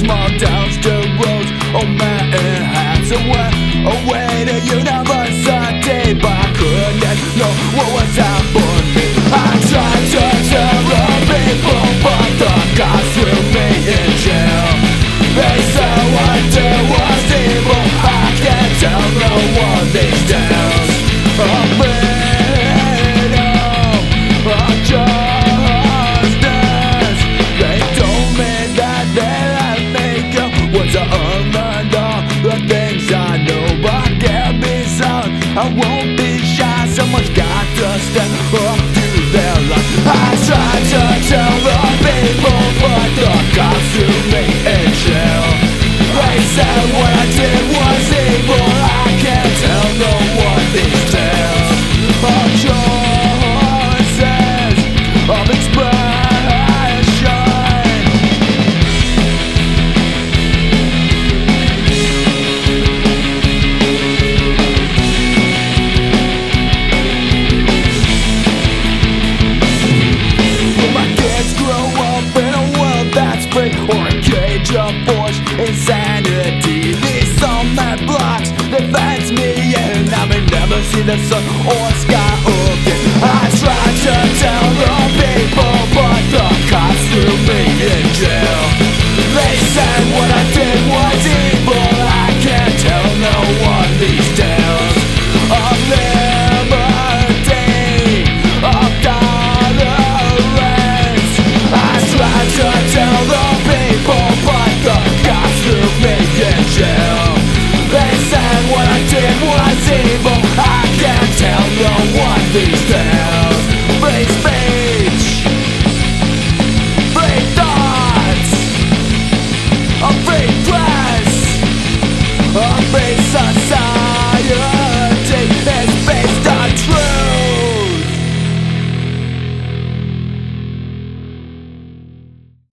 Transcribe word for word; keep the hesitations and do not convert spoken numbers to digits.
small towns to roads, oh man, it has a way, away to university, but I couldn't know what was happening. I tried to tell the people, but the cops threw me in jail. They said what I did was evil, I can't tell no one these tales of freedom, of justice. They told me that they let me go once I unlearned all the things I know, but I can't be silent, I won't be shy. Someone's got to step up to their life. I tried to tell the people, but the cops threw me in jail. They said what I did was evil, I can't tell no one these tales of choices, of expression. Will my kids grow up in a world that's free, or a cage of forced insanity? These cement blocks that fence me in, I may never see the sun or sky again. I tried to tell the people, but the cops threw me in jail.